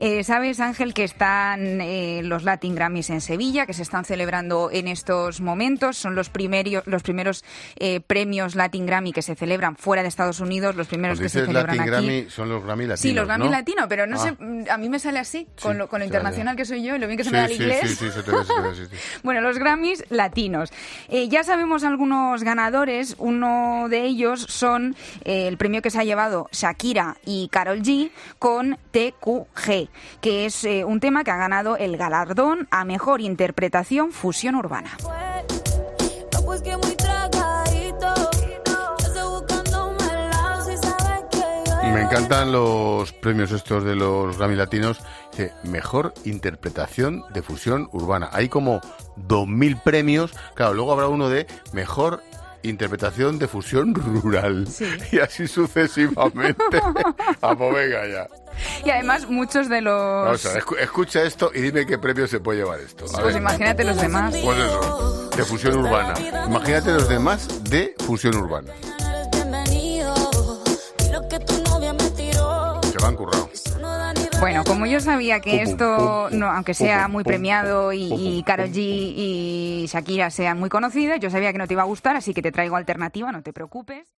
Sabes, Ángel, que están los Latin Grammys en Sevilla, que se están celebrando en estos momentos. Son los primeros premios Latin Grammy que se celebran fuera de Estados Unidos, los primeros que se celebran Latin aquí. Grammy son los Grammy latinos, sí, los Grammy ¿no? latinos, pero no sé, a mí me sale así, con lo internacional que soy yo y lo bien que se me da el inglés. Sí, se te ve. Bueno, los Grammys latinos. Ya sabemos algunos ganadores. Uno de ellos son el premio que se ha llevado Shakira y Karol G con TQG, que es un tema que ha ganado el galardón a Mejor Interpretación Fusión Urbana. Me encantan los premios estos de los Grammy Latinos. Dice, Mejor Interpretación de Fusión Urbana. Hay como 2000 premios. Claro, luego habrá uno de Mejor Interpretación de Fusión Rural. Sí. Y así sucesivamente. Vamos, venga ya. Y además muchos de los... Vamos a ver, escucha esto y dime qué premio se puede llevar esto. Pues imagínate los demás. Pues eso, de Fusión Urbana. Imagínate los demás de Fusión Urbana. Se van currado. Bueno, como yo sabía que esto, no, aunque sea muy premiado y Karol G y Shakira sean muy conocidas, yo sabía que no te iba a gustar, así que te traigo alternativa, no te preocupes.